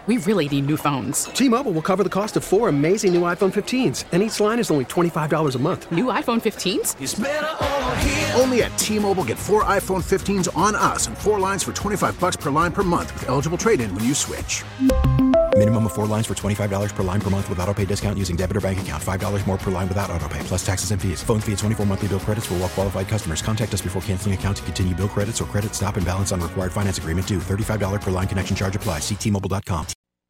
We really need new phones. T-Mobile will cover the cost of 4 amazing new iPhone 15s, and each line is only $25 a month. New iPhone 15s? It's better over here. Only at T-Mobile, get 4 iPhone 15s on us and 4 lines for $25 per line per month with eligible trade-in when you switch. Minimum of 4 lines for $25 per line per month with autopay discount using debit or bank account. $5 more per line without autopay, plus taxes and fees. Phone fee at 24 monthly bill credits for well-qualified customers. Contact us before canceling account to continue bill credits or credit stop and balance on required finance agreement due. $35 per line connection charge applies. See T-Mobile.com.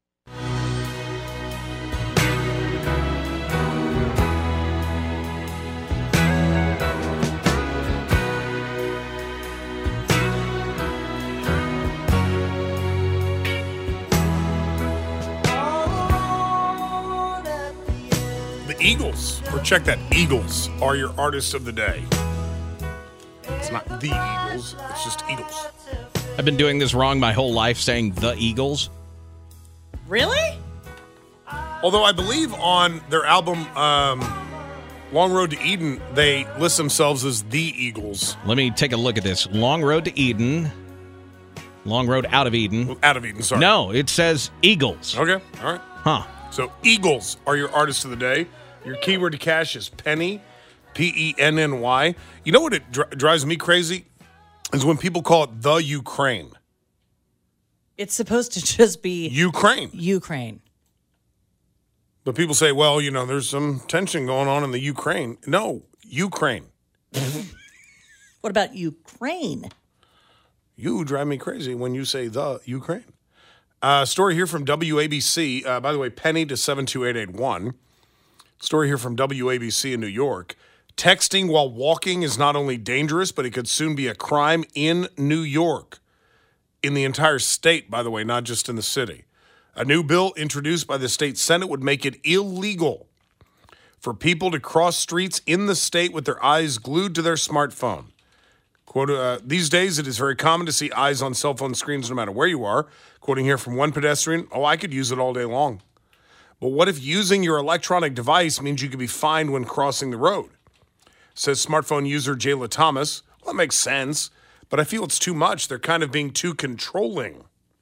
Eagles, or check that, Eagles are your artists of the day. It's not the Eagles, it's just Eagles. I've been doing this wrong my whole life, saying the Eagles. Really? Although I believe on their album, Long Road to Eden, they list themselves as the Eagles. Let me take a look at this. Long Road to Eden. Long Road out of Eden. Out of Eden, sorry. No, it says Eagles. Okay, all right. Huh. So Eagles are your artists of the day. Your keyword to cash is Penny, Penny. You know what it drives me crazy? Is when people call it the Ukraine. It's supposed to just be Ukraine. But people say, well, you know, there's some tension going on in the Ukraine. No, Ukraine. What about Ukraine? You drive me crazy when you say the Ukraine. Story here from WABC. By the way, Penny to 72881. Story here from WABC in New York. Texting while walking is not only dangerous, but it could soon be a crime in New York. In the entire state, by the way, not just in the city. A new bill introduced by the state Senate would make it illegal for people to cross streets in the state with their eyes glued to their smartphone. Quote, these days, it is very common to see eyes on cell phone screens no matter where you are. Quoting here from one pedestrian, I could use it all day long. But what if using your electronic device means you could be fined when crossing the road? Says smartphone user Jayla Thomas. Well, that makes sense, but I feel it's too much. They're kind of being too controlling.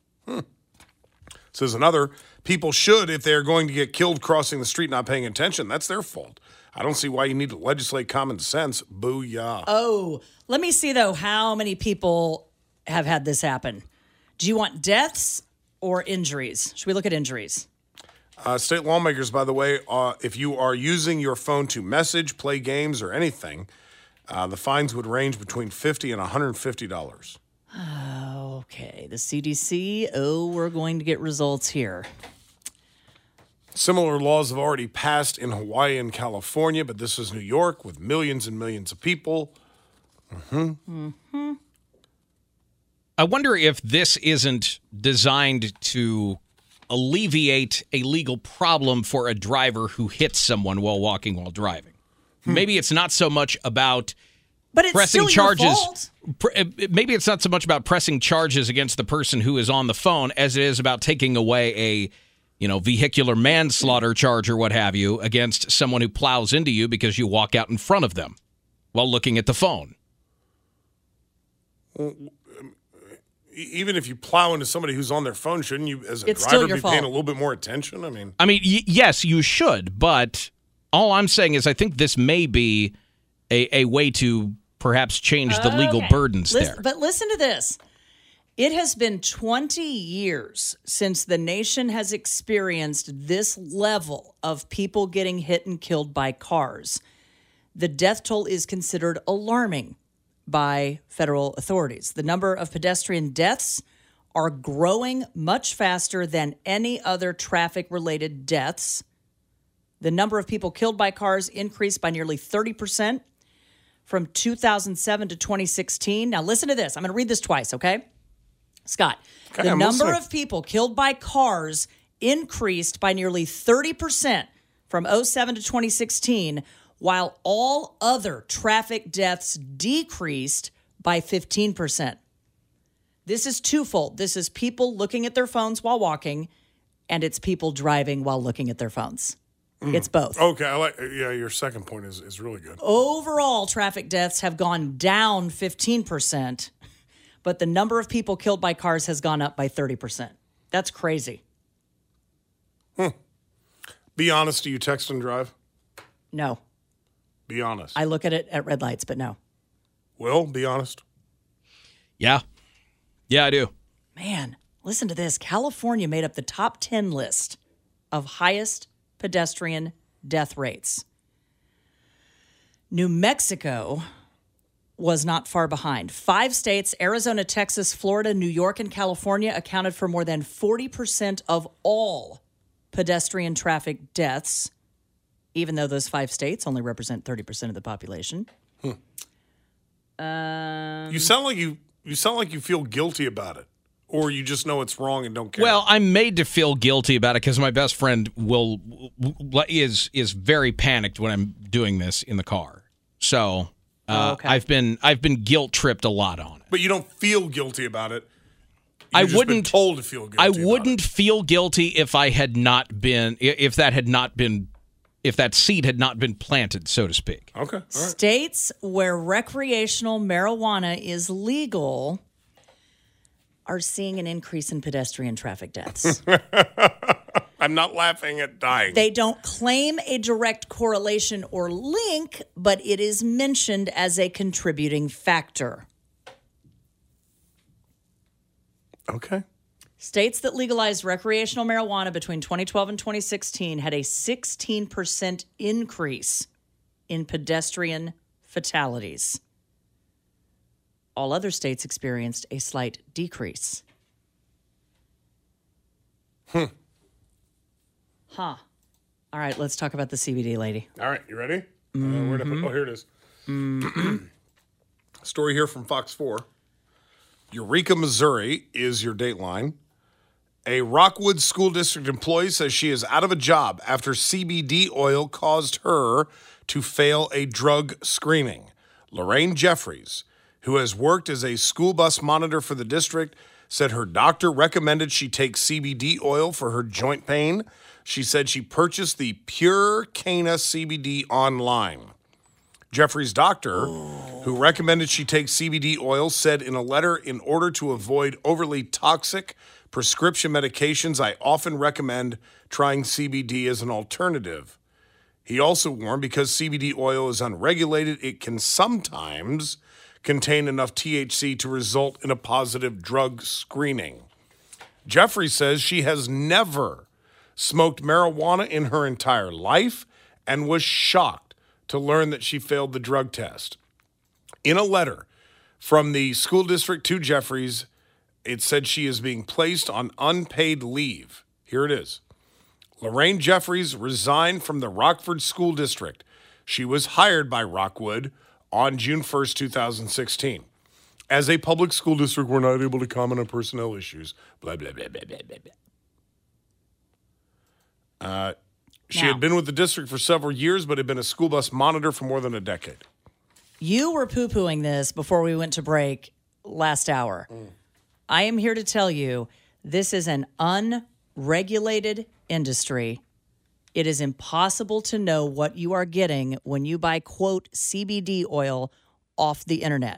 Says another, people should, if they're going to get killed crossing the street not paying attention, that's their fault. I don't see why you need to legislate common sense. Booyah. Oh, let me see, though, how many people have had this happen. Do you want deaths or injuries? Should we look at injuries? State lawmakers, by the way, if you are using your phone to message, play games, or anything, the fines would range between $50 and $150. Okay, the CDC, we're going to get results here. Similar laws have already passed in Hawaii and California, but this is New York with millions and millions of people. I wonder if this isn't designed to alleviate a legal problem for a driver who hits someone while walking while driving. Maybe it's not so much about pressing charges. Maybe it's not so much about pressing charges against the person who is on the phone as it is about taking away a vehicular manslaughter charge or what have you against someone who plows into you because you walk out in front of them while looking at the phone. Even if you plow into somebody who's on their phone, shouldn't you, as a driver, be paying a little bit more attention? I mean, yes, you should, but all I'm saying is I think this may be a way to perhaps change the legal burdens there. But listen to this. It has been 20 years since the nation has experienced this level of people getting hit and killed by cars. The death toll is considered alarming by federal authorities. The number of pedestrian deaths are growing much faster than any other traffic-related deaths. The number of people killed by cars increased by nearly 30% from 2007 to 2016. Now, listen to this. I'm going to read this twice, okay? Scott, the number of people killed by cars increased by nearly 30% from 2007 to 2016, while all other traffic deaths decreased by 15%. This is twofold. This is people looking at their phones while walking, and it's people driving while looking at their phones. It's both. Okay, your second point is really good. Overall, traffic deaths have gone down 15%, but the number of people killed by cars has gone up by 30%. That's crazy. Be honest, do you text and drive? No. Be honest. I look at it at red lights, but no. Will, be honest. Yeah. Yeah, I do. Man, listen to this. California made up the top 10 list of highest pedestrian death rates. New Mexico was not far behind. 5 states, Arizona, Texas, Florida, New York, and California, accounted for more than 40% of all pedestrian traffic deaths, even though those 5 states only represent 30% of the population. You sound like you feel guilty about it, or you just know it's wrong and don't care. Well, I'm made to feel guilty about it because my best friend is very panicked when I'm doing this in the car. So Okay. I've been guilt tripped a lot on it. But you don't feel guilty about it. I You've just been wouldn't told to feel guilty. I about wouldn't it. feel guilty if that seed had not been planted, so to speak. Okay. All right. States where recreational marijuana is legal are seeing an increase in pedestrian traffic deaths. I'm not laughing at dying. They don't claim a direct correlation or link, but it is mentioned as a contributing factor. Okay. States that legalized recreational marijuana between 2012 and 2016 had a 16% increase in pedestrian fatalities. All other states experienced a slight decrease. Huh. All right, let's talk about the CBD lady. All right, you ready? Where to put, here it is. Story here from Fox 4. Eureka, Missouri is your Dateline. A Rockwood School District employee says she is out of a job after CBD oil caused her to fail a drug screening. Lorraine Jeffries, who has worked as a school bus monitor for the district, said her doctor recommended she take CBD oil for her joint pain. She said she purchased the Pure Cana CBD online. Jeffrey's doctor, who recommended she take CBD oil, said in a letter, in order to avoid overly toxic prescription medications, I often recommend trying CBD as an alternative. He also warned because CBD oil is unregulated, it can sometimes contain enough THC to result in a positive drug screening. Jeffrey says she has never smoked marijuana in her entire life and was shocked to learn that she failed the drug test. In a letter from the school district to Jeffries, it said she is being placed on unpaid leave. Here it is. Lorraine Jeffries resigned from the Rockford School District. She was hired by Rockwood on June 1st, 2016. As a public school district, we're not able to comment on personnel issues. Blah, blah, blah, blah, blah, blah, blah. She had been with the district for several years, but had been a school bus monitor for more than a decade. You were poo-pooing this before we went to break last hour. I am here to tell you this is an unregulated industry. It is impossible to know what you are getting when you buy, quote, CBD oil off the internet.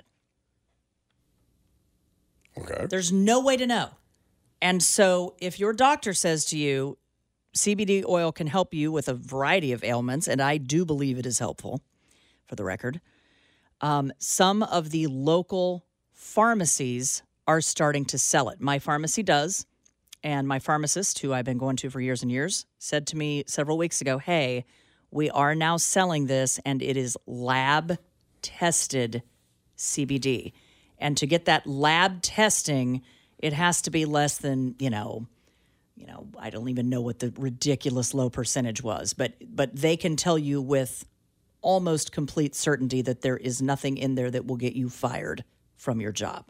Okay. There's no way to know. And so if your doctor says to you, CBD oil can help you with a variety of ailments, and I do believe it is helpful, for the record, some of the local pharmacies are starting to sell it. My pharmacy does, and my pharmacist, who I've been going to for years and years, said to me several weeks ago, hey, we are now selling this, and it is lab-tested CBD. And to get that lab testing, it has to be less than, I don't even know what the ridiculous low percentage was, but they can tell you with almost complete certainty that there is nothing in there that will get you fired from your job.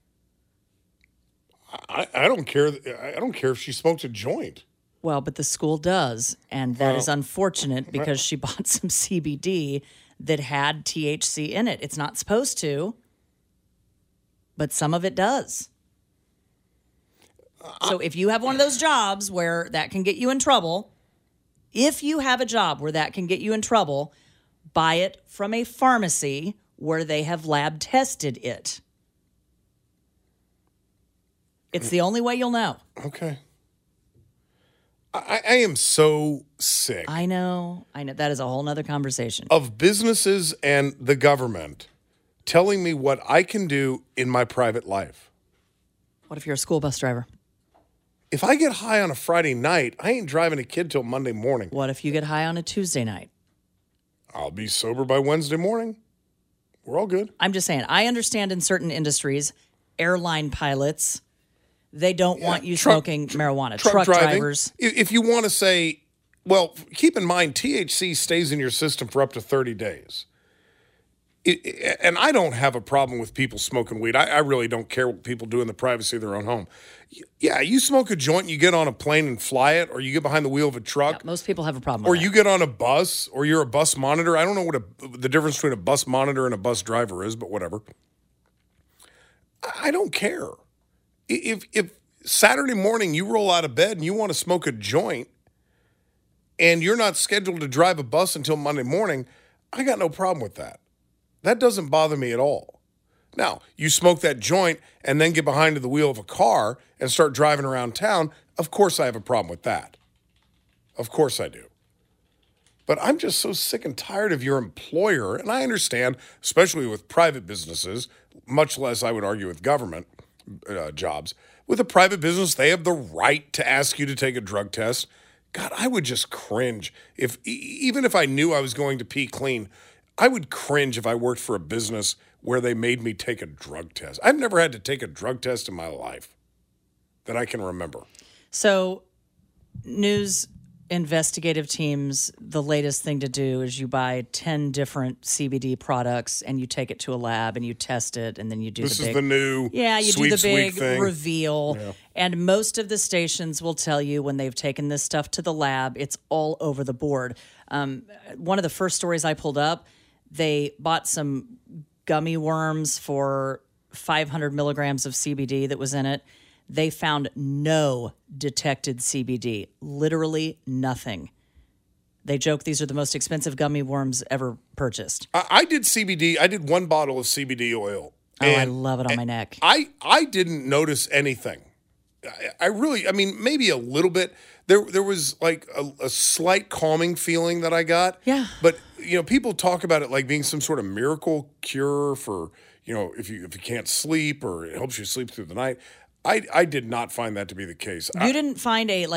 I don't care. I don't care if she smokes a joint. Well, but the school does, and that is unfortunate because she bought some CBD that had THC in it. It's not supposed to, but some of it does. So if you have one of those jobs where that can get you in trouble, if you have a job where that can get you in trouble, buy it from a pharmacy where they have lab tested it. It's the only way you'll know. Okay. I am so sick I know. That is a whole nother conversation. of businesses and the government telling me what I can do in my private life. What if you're a school bus driver? If I get high on a Friday night, I ain't driving a kid till Monday morning. What if you get high on a Tuesday night? I'll be sober by Wednesday morning. We're all good. I'm just saying, I understand in certain industries, airline pilots, they don't want you smoking marijuana. Truck driving. drivers. If you want to say, well, keep in mind, THC stays in your system for up to 30 days. And I don't have a problem with people smoking weed. I really don't care what people do in the privacy of their own home. Yeah, you smoke a joint, you get on a plane and fly it, or you get behind the wheel of a truck. Yeah, most people have a problem Or with you get on a bus, or you're a bus monitor. I don't know what the difference between a bus monitor and a bus driver is, but whatever. I don't care. If Saturday morning you roll out of bed and you want to smoke a joint and you're not scheduled to drive a bus until Monday morning, I got no problem with that. That doesn't bother me at all. Now, you smoke that joint and then get behind the wheel of a car and start driving around town, of course I have a problem with that. Of course I do. But I'm just so sick and tired of your employer, and I understand, especially with private businesses, much less I would argue with government jobs. With a private business, they have the right to ask you to take a drug test. God, I would just cringe. Even if I knew I was going to pee clean, I would cringe if I worked for a business where they made me take a drug test. I've never had to take a drug test in my life that I can remember. So, news investigative teams, the latest thing to do is you buy 10 different CBD products and you take it to a lab and you test it, and then you do This the big... is the new you sweet, do the big sweet thing. reveal. Yeah. And most of the stations will tell you when they've taken this stuff to the lab, it's all over the board. One of the first stories I pulled up, they bought some gummy worms for 500 milligrams of CBD that was in it. They found no detected CBD, literally nothing. They joke these are the most expensive gummy worms ever purchased. I did CBD. I did one bottle of CBD oil. Oh, I love it on my neck. I didn't notice anything. I mean, maybe a little bit. There was like a slight calming feeling that I got. Yeah. But, people talk about it like being some sort of miracle cure for, if you can't sleep or it helps you sleep through the night. I did not find that to be the case. You didn't find a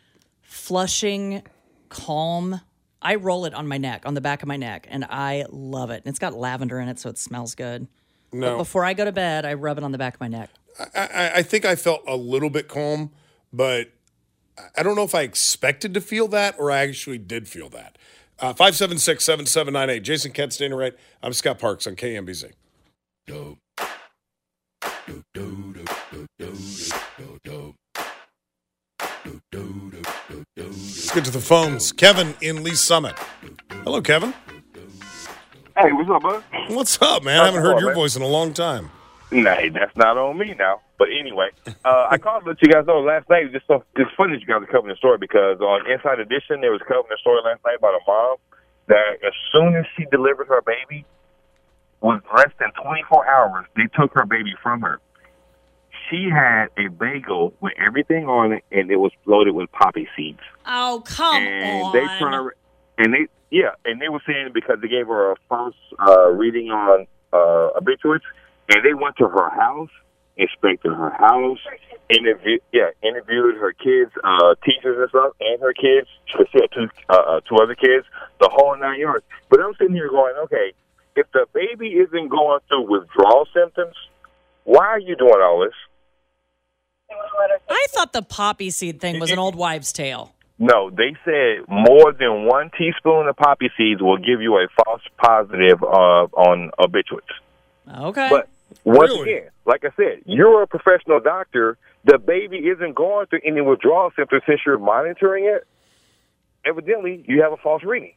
flushing, calm. I roll it on my neck, on the back of my neck, and I love it. And it's got lavender in it, so it smells good. No. But before I go to bed, I rub it on the back of my neck. I think I felt a little bit calm, but I don't know if I expected to feel that or I actually did feel that. 576-7798. Jason Kent, Staying Right. I'm Scott Parks on KMBZ. Let's get to the phones. Kevin in Lee Summit. Hello, Kevin. Hey, what's up, bud? What's up, man? I haven't heard your voice in a long time. Nah, that's not on me now. But anyway, I called to let you guys know last night. It's funny that you guys are covering the story because on Inside Edition, they was covering the story last night about a mom that as soon as she delivered her baby, was less than 24 hours, they took her baby from her. She had a bagel with everything on it, and it was loaded with poppy seeds. Oh, come on. They turned, and they were saying because they gave her a false reading on obituaries, and they went to her house, inspected her house, interviewed her kids, teachers and stuff, and her kids. She had two other kids, the whole 9 yards. But I'm sitting here going, okay, if the baby isn't going through withdrawal symptoms, why are you doing all this? I thought the poppy seed thing was an old wives' tale. No, they said more than 1 teaspoon of poppy seeds will give you a false positive on obituaries. Okay. But once again, like I said, you're a professional doctor. The baby isn't going through any withdrawal symptoms since you're monitoring it. Evidently, you have a false reading.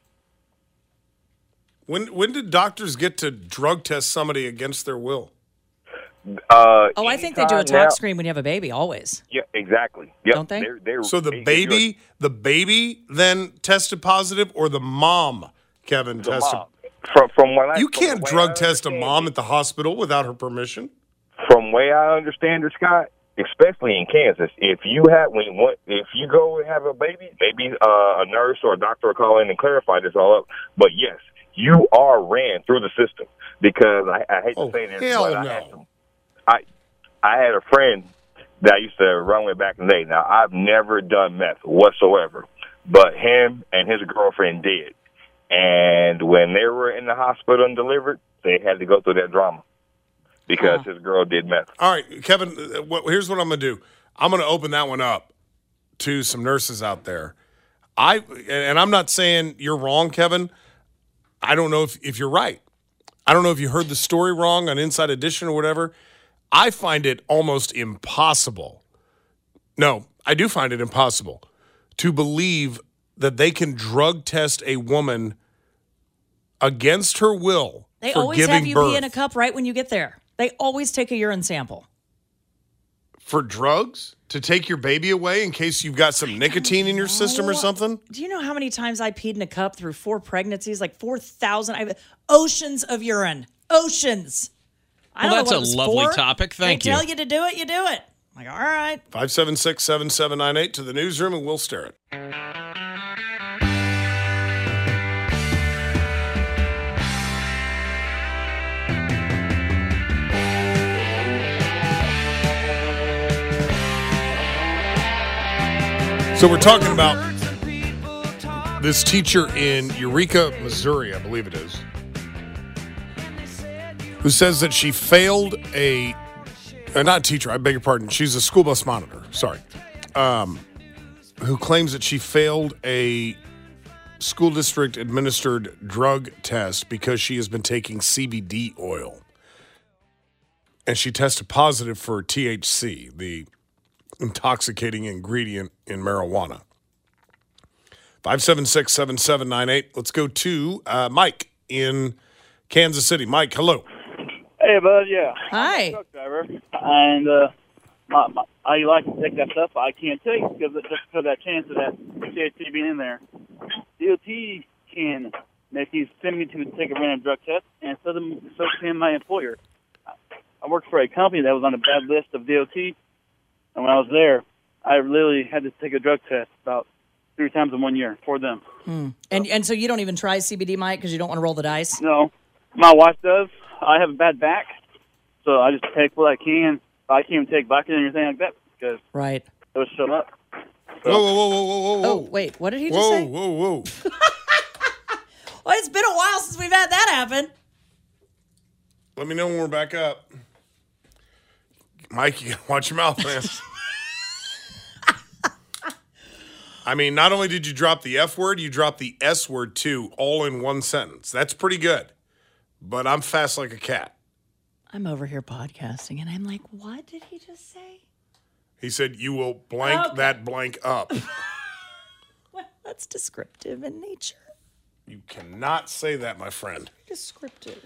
When did doctors get to drug test somebody against their will? I think they do a tox screen when you have a baby, always. Yeah, exactly. Yep. Don't they? So the baby then tested positive, or the mom, Kevin, tested? Mom. From what you can't drug test a mom at the hospital without her permission. From the way I understand it, Scott, especially in Kansas, if you go and have a baby, maybe a nurse or a doctor will call in and clarify this all up. But yes, you are ran through the system because I hate to say this, hell but no. I had a friend that I used to run with back in the day. Now, I've never done meth whatsoever, but him and his girlfriend did. And when they were in the hospital and delivered, they had to go through that drama because his girl did meth. All right, Kevin, here's what I'm going to do. I'm going to open that one up to some nurses out there. And I'm not saying you're wrong, Kevin. I don't know if you're right. I don't know if you heard the story wrong on Inside Edition or whatever. I find it almost impossible. No, I do find it impossible to believe that they can drug test a woman against her will. They for always giving have you birth. pee in a cup right when you get there. They always take a urine sample. For drugs? To take your baby away in case you've got some nicotine in your system or something? Do you know how many times I peed in a cup through 4 pregnancies? Like 4,000. I have oceans of urine. Oceans. I don't know that's what a it was lovely for. topic. Thank they you. tell you to do it, you do it. I'm like, all right. 576-7798 to the newsroom, and we'll stare it. So we're talking about this teacher in Eureka, Missouri, I believe it is, who says that she failed not teacher, I beg your pardon, she's a school bus monitor, sorry, who claims that she failed a school district administered drug test because she has been taking CBD oil. And she tested positive for THC, the intoxicating ingredient in marijuana. 576-7798. Let's go to Mike in Kansas City. Mike, hello. Hey, bud, yeah. Hi. I'm a truck driver, and I like to take that stuff. I can't take because just for that chance of that THC being in there. DOT can send me to take a random drug test, and so can my employer. I worked for a company that was on a bad list of DOT, and when I was there, I literally had to take a drug test about 3 times in 1 year for them. And so you don't even try CBD, Mike, because you don't want to roll the dice? No. My wife does. I have a bad back, so I just take what I can. I can't even take Vicodin or anything like that because right. it would show up. So, whoa. Oh, wait, what did he just say? Whoa. Well, it's been a while since we've had that happen. Let me know when we're back up. Mike, you gotta watch your mouth, man. I mean, not only did you drop the F word, you dropped the S word too, all in one sentence. That's pretty good. But I'm fast like a cat. I'm over here podcasting, and I'm like, what did he just say? He said, you will blank that blank up. Well, that's descriptive in nature. You cannot say that, my friend. Descriptive.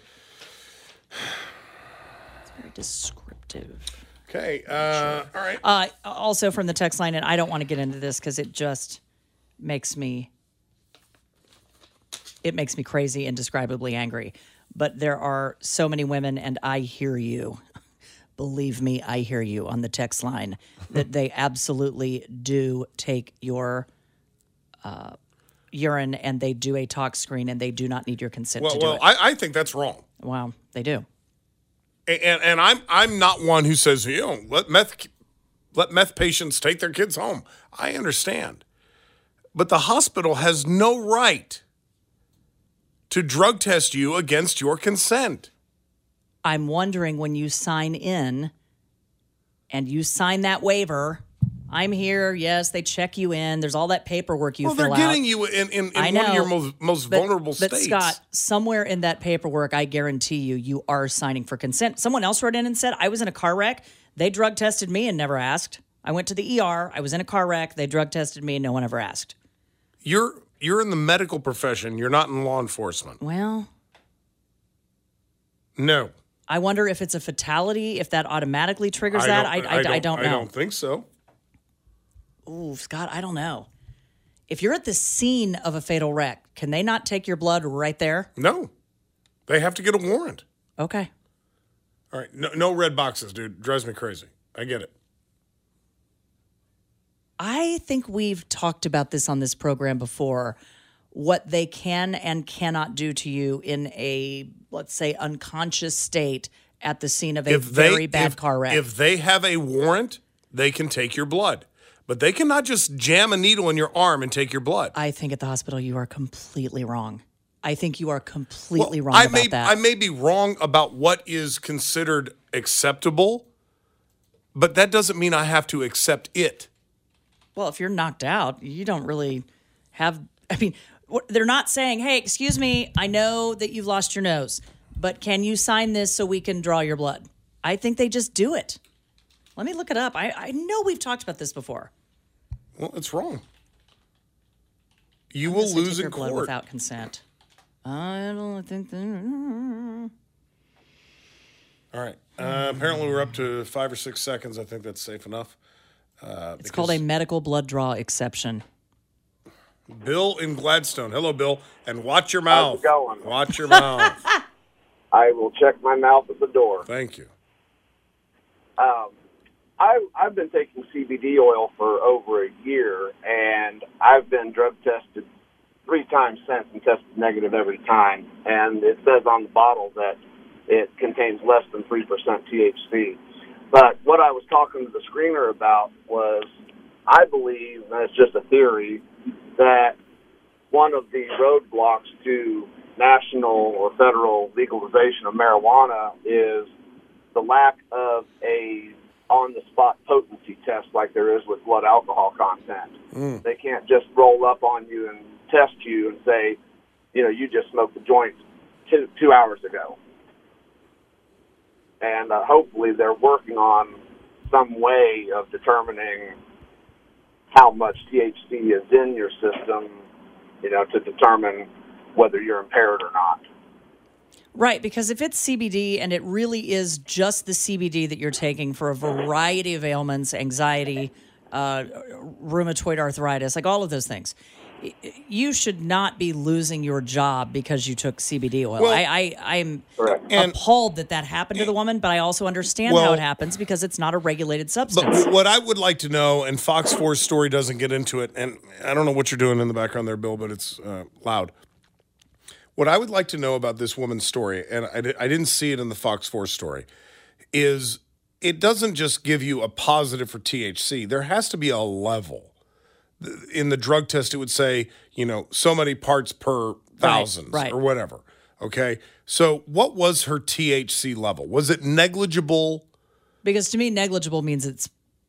It's very descriptive. Okay, all right. Also from the text line, and I don't want to get into this because it just makes me crazy, indescribably angry. But there are so many women, and I hear you. Believe me, I hear you on the text line, that they absolutely do take your urine and they do a tox screen and they do not need your consent to do it. I think that's wrong. Wow, they do. And I'm not one who says, let meth patients take their kids home. I understand. But the hospital has no right to drug test you against your consent. I'm wondering when you sign in and you sign that waiver, I'm here, yes, they check you in. There's all that paperwork you fill out. Well, they're getting you in one of your most vulnerable states. But Scott, somewhere in that paperwork, I guarantee you are signing for consent. Someone else wrote in and said, I was in a car wreck. They drug tested me and never asked. I went to the ER. I was in a car wreck. They drug tested me and no one ever asked. You're in the medical profession. You're not in law enforcement. Well, no. I wonder if it's a fatality, if that automatically triggers that. I don't know. I don't think so. Ooh, Scott, I don't know. If you're at the scene of a fatal wreck, can they not take your blood right there? No. They have to get a warrant. Okay. All right. No red boxes, dude. Drives me crazy. I get it. I think we've talked about this on this program before, what they can and cannot do to you in a, let's say, unconscious state at the scene of a very bad car wreck. If they have a warrant, they can take your blood. But they cannot just jam a needle in your arm and take your blood. I think at the hospital you are completely wrong. I think you are completely wrong about that. I may be wrong about what is considered acceptable, but that doesn't mean I have to accept it. Well, if you're knocked out, you don't really have... I mean, they're not saying, hey, excuse me, I know that you've lost your nose, but can you sign this so we can draw your blood? I think they just do it. Let me look it up. I know we've talked about this before. Well, it's wrong. You will lose in court. Blood without consent. I don't think that... All right. Apparently, we're up to 5 or 6 seconds. I think that's safe enough. It's called a medical blood draw exception. Bill in Gladstone. Hello, Bill. And watch your mouth. How's it going? Watch your mouth. I will check my mouth at the door. Thank you. I've been taking CBD oil for over a year, and I've been drug tested 3 times since and tested negative every time. And it says on the bottle that it contains less than 3% THC. But what I was talking to the screener about was, I believe, and it's just a theory, that one of the roadblocks to national or federal legalization of marijuana is the lack of a on-the-spot potency test like there is with blood alcohol content. They can't just roll up on you and test you and say, you just smoked a joint 2 hours ago. And hopefully they're working on some way of determining how much THC is in your system, to determine whether you're impaired or not. Right, because if it's CBD and it really is just the CBD that you're taking for a variety of ailments, anxiety, rheumatoid arthritis, like all of those things, you should not be losing your job because you took CBD oil. Well, I'm appalled that happened to the woman, but I also understand how it happens because it's not a regulated substance. But what I would like to know, and Fox 4's story doesn't get into it, and I don't know what you're doing in the background there, Bill, but it's loud. What I would like to know about this woman's story, and I didn't see it in the Fox 4 story, is it doesn't just give you a positive for THC. There has to be a level. In the drug test, it would say, so many parts per thousands or whatever. Okay. So what was her THC level? Was it negligible? Because to me, negligible means it's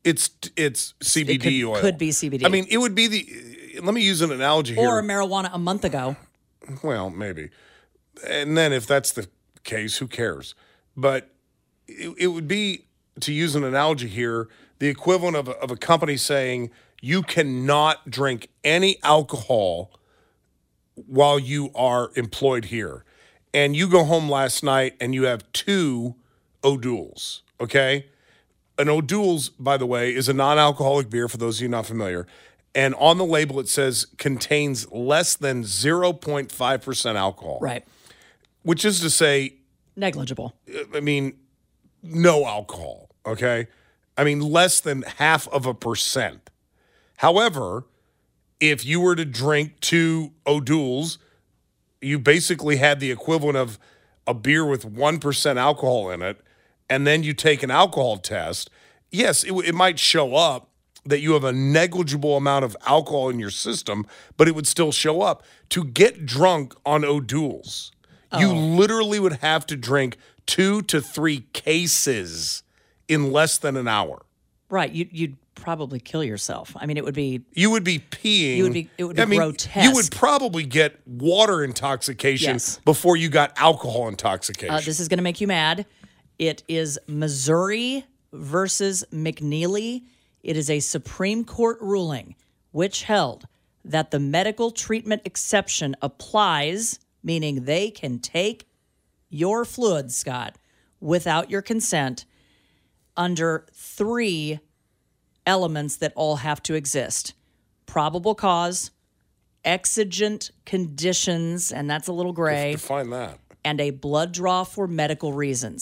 CBD oil. Could be CBD. I mean, it would be let me use an analogy here. Or marijuana a month ago. Well, maybe. And then if that's the case, who cares? But it would be, to use an analogy here, the equivalent of a company saying, you cannot drink any alcohol while you are employed here. And you go home last night and you have 2 O'Douls, okay? An O'Doul's, by the way, is a non-alcoholic beer, for those of you not familiar. And on the label, it says contains less than 0.5% alcohol. Right. Which is to say... negligible. I mean, no alcohol, okay? I mean, less than 0.5%. However, if you were to drink 2 O'Douls, you basically had the equivalent of a beer with 1% alcohol in it, and then you take an alcohol test. Yes, it might show up that you have a negligible amount of alcohol in your system, but it would still show up. To get drunk on O'Douls, you literally would have to drink 2 to 3 cases in less than an hour. Right. You'd probably kill yourself. I mean, it would be... You would be peeing. It would be grotesque. You would probably get water intoxication before you got alcohol intoxication. This is going to make you mad. It is Missouri versus McNeely. It is a Supreme Court ruling which held that the medical treatment exception applies, meaning they can take your fluids, Scott, without your consent under 3 elements that all have to exist. Probable cause, exigent conditions, and that's a little gray. Define that. And a blood draw for medical reasons.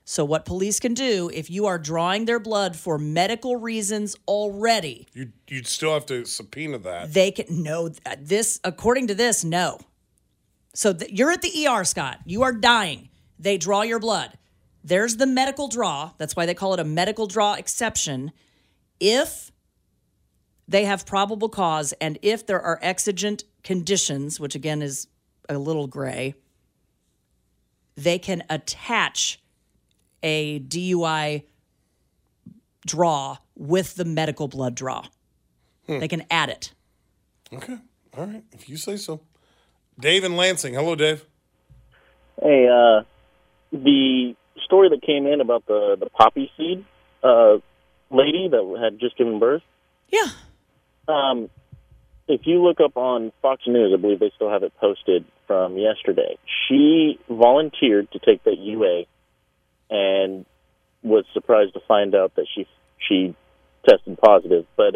So what police can do, if you are drawing their blood for medical reasons already, you'd still have to subpoena that. they can no this according to this, no. So you're at the ER, Scott. You are dying. They draw your blood. There's the medical draw. That's why they call it a medical draw exception. If they have probable cause and if there are exigent conditions, which again is a little gray, they can attach a DUI draw with the medical blood draw. They can add it. Okay. All right. If you say so. Dave in Lansing. Hello, Dave. Hey, the story that came in about the poppy seed lady that had just given birth. Yeah. If you look up on Fox News, I believe they still have it posted from yesterday. She volunteered to take that UA and was surprised to find out that she tested positive. But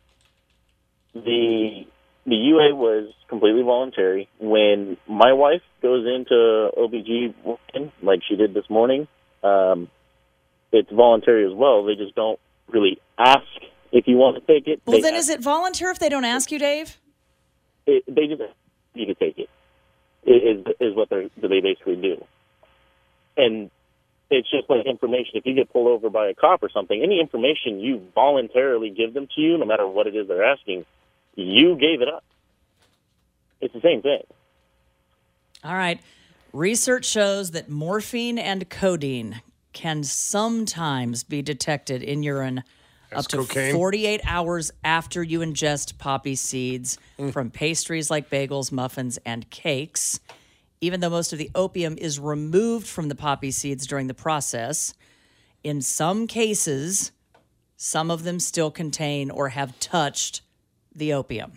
the UA was completely voluntary. When my wife goes into OBGYN, like she did this morning, it's voluntary as well. They just don't really ask if you want to take it. Well, then is it voluntary if they don't ask you, Dave? They just ask you to take it. Is what they basically do. And it's just like information. If you get pulled over by a cop or something, any information you voluntarily give them to you, no matter what it is they're asking, you gave it up. It's the same thing. All right. Research shows that morphine and codeine can sometimes be detected in urine up to cocaine. 48 hours after you ingest poppy seeds from pastries like bagels, muffins, and cakes. Even though most of the opium is removed from the poppy seeds during the process, in some cases, some of them still contain or have touched the opium.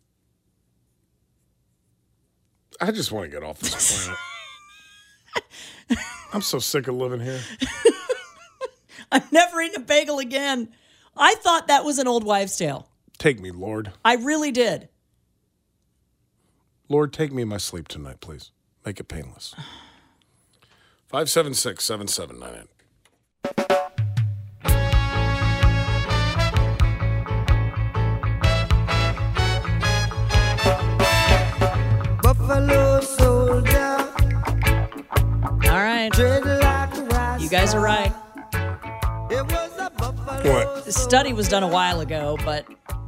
I just want to get off this planet. I'm so sick of living here. I'm never eating a bagel again. I thought that was an old wives' tale. Take me, Lord. I really did. Lord, take me in my sleep tonight, please. Make it painless. 576-7798. Buffalo soldier. All right. You guys are right. What? The study was done a while ago, but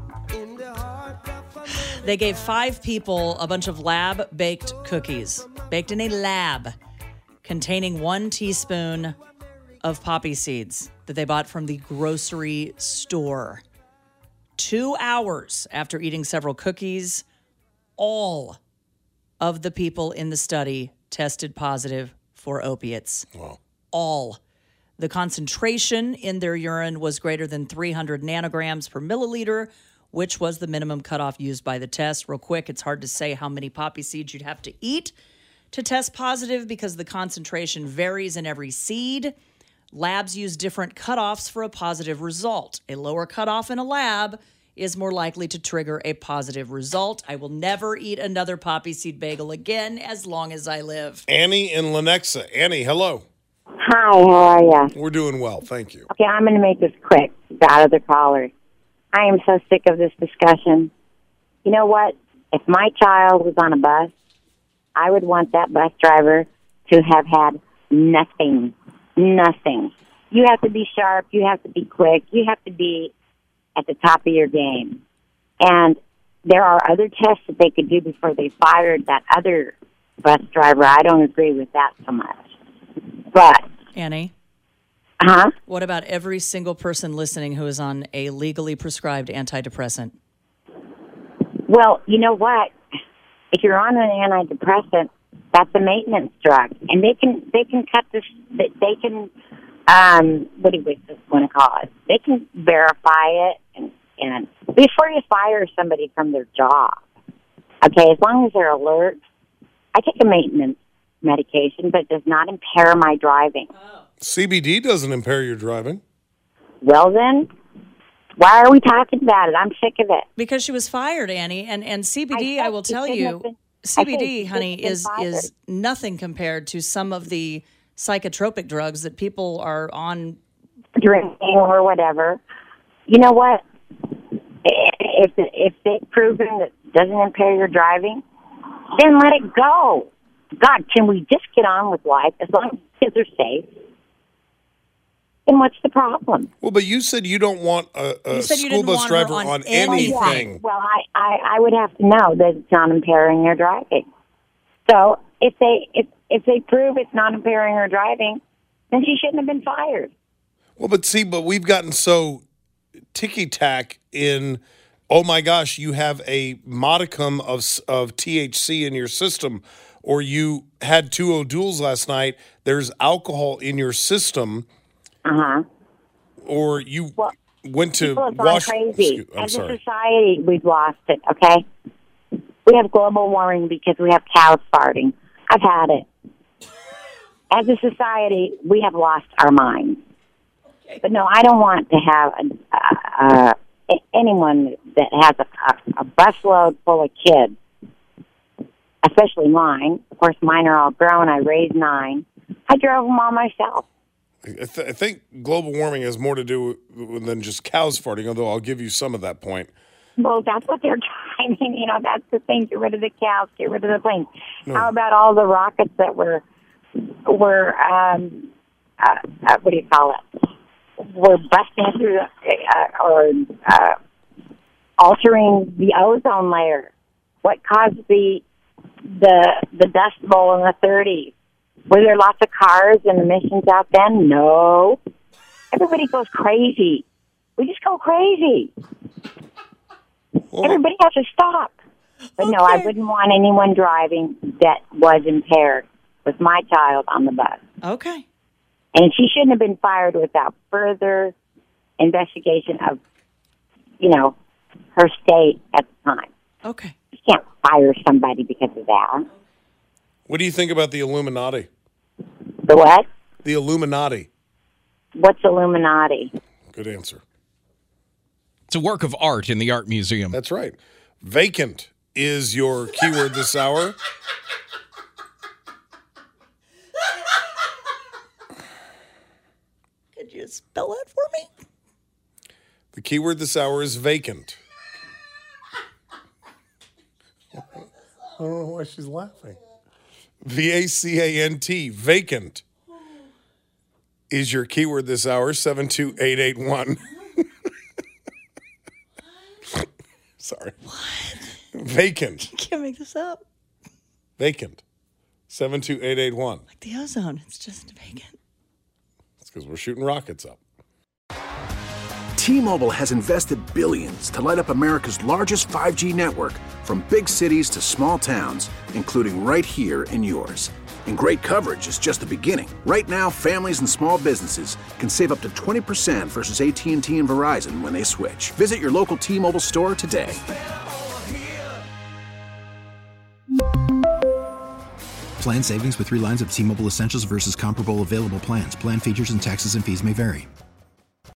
they gave 5 people a bunch of lab-baked cookies, baked in a lab, containing 1 teaspoon of poppy seeds that they bought from the grocery store. 2 hours after eating several cookies, all of the people in the study tested positive for opiates. Wow. All. The concentration in their urine was greater than 300 nanograms per milliliter, which was the minimum cutoff used by the test. Real quick, it's hard to say how many poppy seeds you'd have to eat to test positive because the concentration varies in every seed. Labs use different cutoffs for a positive result. A lower cutoff in a lab is more likely to trigger a positive result. I will never eat another poppy seed bagel again as long as I live. Annie in Lenexa. Annie, hello. Hi, how are you? We're doing well, thank you. Okay, I'm going to make this quick. The other caller. I am so sick of this discussion. You know what? If my child was on a bus, I would want that bus driver to have had nothing. Nothing. You have to be sharp. You have to be quick. You have to be at the top of your game. And there are other tests that they could do before they fired that other bus driver. I don't agree with that so much. But Annie? Uh-huh. What about every single person listening who is on a legally prescribed antidepressant? Well, you know what? If you're on an antidepressant, that's a maintenance drug, and they can cut this. They can what do we want to call it? They can verify it, and before you fire somebody from their job, okay, as long as they're alert. I take a maintenance medication, but it does not impair my driving. CBD doesn't impair your driving. Well, then, why are we talking about it? I'm sick of it. Because she was fired, Annie, and CBD, I will tell you, CBD, honey, is nothing compared to some of the psychotropic drugs that people are on. Drinking or whatever. You know what? If they've proven that it doesn't impair your driving, then let it go. God, can we just get on with life as long as kids are safe? Then what's the problem? Well, but you said you don't want a school bus driver on anything. Well, I would have to know that it's not impairing their driving. So if they prove it's not impairing her driving, then she shouldn't have been fired. Well, but we've gotten so ticky-tack in, oh my gosh, you have a modicum of THC in your system, or you had 2 O'Douls last night, there's alcohol in your system, or you went to wash. Crazy. As a society, we've lost it, okay? We have global warming because we have cows farting. I've had it. As a society, we have lost our minds. But no, I don't want to have anyone that has a busload full of kids, especially mine. Of course, mine are all grown. I raised 9. I drove them all myself. I think global warming has more to do than just cows farting, although I'll give you some of that point. Well, that's what they're trying. That's the thing. Get rid of the cows. Get rid of the planes. No. How about all the rockets that were what do you call it? We're busting through or altering the ozone layer. What caused the dust bowl in the 30s? Were there lots of cars and emissions out then? No. Everybody goes crazy. We just go crazy. Everybody has to stop. But no, I wouldn't want anyone driving that was impaired with my child on the bus. Okay. And she shouldn't have been fired without further investigation of, her state at the time. Okay. You can't fire somebody because of that. What do you think about the Illuminati? The what? The Illuminati. What's Illuminati? Good answer. It's a work of art in the art museum. That's right. Vacant is your keyword this hour. Could you spell it for me? The keyword this hour is vacant. I don't know why she's laughing. VACANT, vacant, is your keyword this hour, 72881. Sorry. What? Vacant. You can't make this up. Vacant, 72881. Like the ozone, it's just vacant. It's because we're shooting rockets up. T-Mobile has invested billions to light up America's largest 5G network, from big cities to small towns, including right here in yours. And great coverage is just the beginning. Right now, families and small businesses can save up to 20% versus AT&T and Verizon when they switch. Visit your local T-Mobile store today. Plan savings with 3 lines of T-Mobile Essentials versus comparable available plans. Plan features and taxes and fees may vary.